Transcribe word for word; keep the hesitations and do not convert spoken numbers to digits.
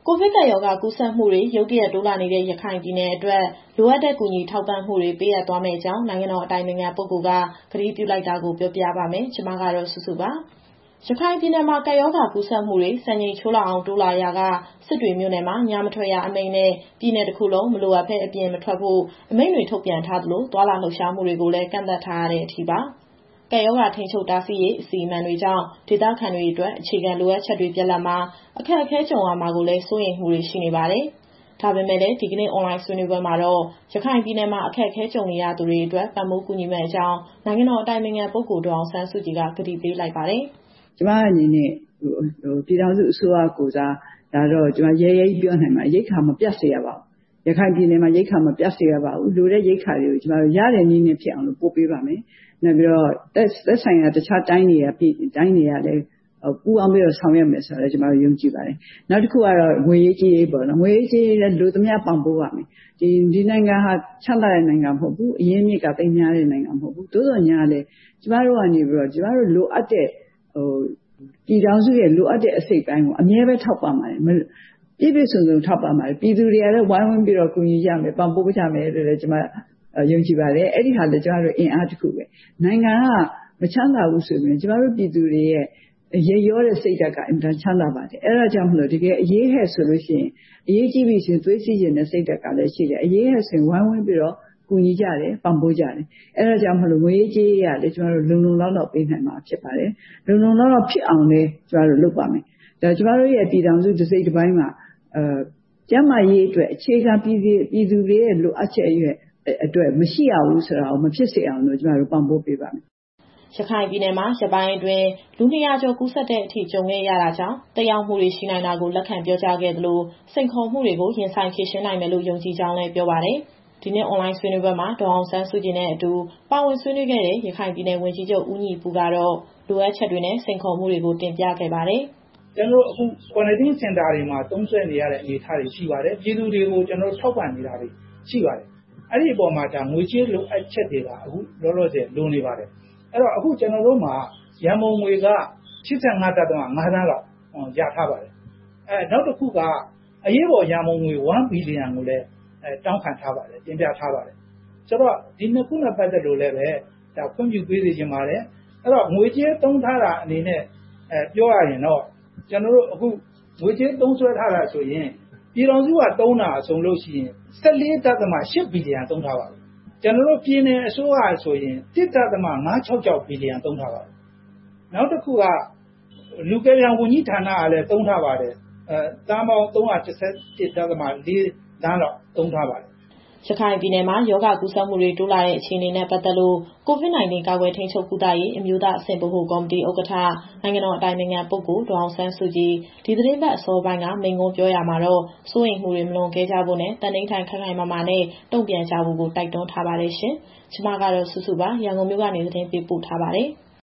ကိုဗစ်ကပ်ရောဂါကူးစက်မှုတွေရုတ်တရက်တိုးလာနေတဲ့ရခိုင်ပြည်နယ်အတွက်လိုအပ်တဲ့ကူညီထောက်ပံ့မှုတွေပေးအပ်သွားမယ့်အကြောင်းနိုင်ငံတော်အတိုင်ပင်ခံပုဂ္ဂိုလ်ကကတိပြုလိုက်တာကိုပြောပြပါမယ်။ကျွန်မကတော့စုစုပါ။ရခိုင်ပြည်နယ်မှာကပ်ရောဂါကူးစက်မှုတွေစံချိန်ချိုးလာအောင်တိုးလာရာကစစ်တွေမြို့နယ်မှာညမထွက်ရအမိန့်နဲ့ပြည်နယ်တစ်ခုလုံးမလိုအပ်ဘဲအပြင်မထွက်ဖို့အမိန့်တွေထုတ်ပြန်ထားသလိုသွာလာလှုပ်ရှားမှုတွေကိုလည်းကန့်သတ်ထားရတဲ့အထိပါ။ကပ်ရောဂါထိန်းချုပ်တားဆီးရေးအစီအမံတွေကြောင့်ဒေသခံတွေအတွက်အခြေခံလိုအပ်ချက်တွေပြတ်လတ်မှာအခက်အခဲကြုံရမှာကိုလည်းစိုးရိမ်မှုတွေရှိနေပါတယ်။ဒါပေမဲ့လည်းဒီကနေ့အွန်လိုင်းဆွေးနွေးပွဲမှာတော့ရခိုင်ပြည်နယ်မှာအခက်အခဲကြုံနေရသူတွေအတွက်ပံ့ပိုးကူညီမယ့်အကြောင်းနိုင်ငံတော်အတိုင်ပင်ခံပုဂ္ဂိုလ်ဒေါ်အောင်ဆန်းစုကြည်ကကတိပေးလိုက်ပါတယ်။ကျမအနေနဲ့ဟိုပြည်ထောင်စုအစိုးရကိုစားဒါတော့ကျမရဲရဲပြောနိုင်မှာရိတ်ခါမပြတ်စေရပါဘူး။ရခိုင်ပြည်နယ်မှာရိတ်ခါမပြတ်စေရပါဘူး။လိုတဲ့ရိတ်ခါတွေကိုကျမတို့ရတဲ့နည်းနဲ့ဖြစ်အောင်လို့ပို့ပေးပါမယ်။နောက်ပြီးတော့သက်ဆိုင်ရာတခြားတိုင်းတွေကတိုင်းတွေကလည်းပူအောင်ပြီးတော့ဆောင်ရွက်မယ်ဆိုတော့ကျွန်တော်ယုံကြည်ပါတယ်။နောက်တစ်ခုကတော့ငွေရေးကြေးရေးပေါ့နော်။ငွေရေးကြေးရေးလည်းလူသမျှပံ့ပိုးပါမယ်။ဒီဒီနိုင်ငံဟာချမ်းသာတဲ့နိုင်ငံမဟုတ်ဘူး။အရင်းမြစ်ကသိမ်းများတဲ့နိုင်ငံမဟုတ်ဘူး။သို့တော်ညာလည်းကျမတို့ကနေပြီးတော့ကျမတို့လိုအပ်တဲ့ဟိုပြည်ထောင်စုရဲ့လိုအပ်တဲ့အစိတ်ပိုင်းကိုအမြဲပဲထောက်ပံ့ပါတယ်။ပြည့်ပြည့်စုံစုံထောက်ပံ့ပါတယ်။ပြည်သူတွေကလည်းဝိုင်းဝန်းပြီးတော့ကူညီကြမယ်ပံ့ပိုးကြမယ်လို့လည်းကျွန်မယုံကြည်ပါတယ်။အဲ့ဒီဟာလည်းကျမတို့အင်အားတစ်ခုပဲ။နိုင်ငံကမချမ်းသာဘူးဆိုရင်ကျမတို့ပြည်သူတွေရဲ့ရေရောတဲ့စိတ်ဓာတ်ကအင်တာချမ်းသာပါတယ်အဲ့ဒါကြောင့်မလို့တကယ်အရေးဟဲ့ဆိုလို့ရှိရင်အရေးကြီးပြီရှင်သွေးစည်းခြင်းနဲ့စိတ်ဓာတ်ကလည်းရှိတယ်အရေးဟဲ့ဆိုရင်ဝိုင်းဝန်းပြီးတော့ကူညီကြတယ်ပံ့ပိုးကြတယ်အဲ့ဒါကြောင့်မလို့ငွေရေးကြေးရေးရလည်းကျမတို့လုံလုံလောက်လောက်ပေးနိုင်မှာဖြစ်ပါတယ်လုံလုံလောက်လောက်ဖြစ်အောင်လည်းကျမတို့လုပ်ပါမယ်ဒါကျမတို့ရဲ့ပြည်ထောင်စုတစ်စိတ်တစ်ပိုင်းမှာအဲကျန်းမာရေးအတွက်အခြေခံပြည်ပြည်သူတွေရဲ့လိုအပ်ချက်ရဲ့အတွက်မရှိရဘူးဆိုတာကိုမဖြစ်စေအောင်လို့ကျမတို့ပံ့ပိုးပေးပါမယ်ရခိုင်ပြည်နယ်မှာရပိုင်းအတွင်းလူနှစ်ရာကျော်ကူးစက်တဲ့အထိကြုံခဲ့ရတာကြောင့်တရားမှုတွေရှိနိုင်တာကိုလက်ခံပြောကြားခဲ့သလိုစိန်ခေါ်မှုတွေကိုရင်ဆိုင်ဖြေရှင်းနိုင်မယ်လို့ယုံကြည်ကြောင်းလည်းပြောပါတယ်။ဒီနေ့အွန်လိုင်းဆွေးနွေးပွဲမှာဒေါ်အောင်ဆန်းစုကြည်နဲ့အတူပါဝင်ဆွေးနွေးခဲ့တဲ့ရခိုင်ပြည်နယ်ဝန်ကြီးချုပ်ဦးညီပူကတော့လိုအပ်ချက်တွေနဲ့စိန်ခေါ်မှုတွေကိုတင်ပြခဲ့ပါတယ်။ကျွန်တော်တို့အခု quarantine center တွေမှာသုံးစွဲနေရတဲ့အနေအထားတွေရှိပါတယ်။ပြည်သူတွေကိုကျွန်တော်တို့ထောက်ပံ့နေတာတွေရှိပါတယ်။အဲ့ဒီအပေါ်မှာဒါငွေကြေးလိုအပ်ချက်တွေကအခုလောလောဆယ်လိုနေပါတယ်။အဲ့တော့အခုကျွန်တော်တို့မှာရန်ပုံငွေကရှစ်ဆယ့်ငါးဒသမ ငါးသန်းလောက်ရထားပါတယ်။အဲနောက်တစ်ခုကအရေးပေါ်ရန်ပုံငွေone billionကိုလည်းအဲတောင်းခံထားပါတယ်တင်ပြထားပါတယ်။ဆိုတော့ဒီနှစ်ခုနဲ့ပတ်သက်လို့လည်းပဲဒါခွင့်ပြုပေးစီခြင်းပါတယ်။အဲ့တော့ငွေကြေးသုံးထားတာအနေနဲ့အဲပြောရရင်တော့ကျွန်တော်တို့အခုငွေကြေးသုံးစွဲထားတာဆိုရင်ပြည်တော်စုကသုံးတာအစုံလို့ရှိရင်ဆယ့်လေးဒသမရှစ်ဘီလီယံသုံးထားပါပြီ။ကျွန်တော်တို့ပြည်နယ်အစိုးရဆိုရင်တစ်ဒသမငါးခြောက်ခြောက်ဘီလီယံသုံးထားပါပြီ။နောက်တစ်ခုကလူကယ်ပြန်ဝန်ကြီးဌာနကလည်းသုံးထားပါတယ်။အဲတန်ပေါင်းသုံးရာတစ်ဆယ့်တစ်ဒသမလေးသန်းလောက်သုံးထားပါတယ်ရခိုင်ပြည်နယ်မှာယောဂကူးစက်မှုတွေတိုးလာတဲ့အခြေအနေနဲ့ပတ်သက်လို့ကိုဗစ် ၁၉ ကာကွယ်ထိန်းချုပ်ကုသရေးအမျိုးသားအဆင့်ဗဟိုကော်မတီဥက္ကဋ္ဌနိုင်ငံတော်အတိုင်ပင်ခံပုဂ္ဂိုလ်ဒေါ်အောင်ဆန်းစုကြည်ဒီသီတင်းပတ်အစောပိုင်းကမိန့်ခွန်းပြောရမှာတော့စိုးရိမ်မှုတွေမလွန်ကဲကြဖို့နဲ့တန်တိုင်းထိုင်ခိုင်ခိုင်မာမာနဲ့တုံ့ပြန်ကြဖို့ကိုတိုက်တွန်းထားပါတယ်ရှင်။ကျွန်မကတော့စုစုပါရန်ကုန်မြို့ကနေသတင်းပေးပို့ထားပါတယ်။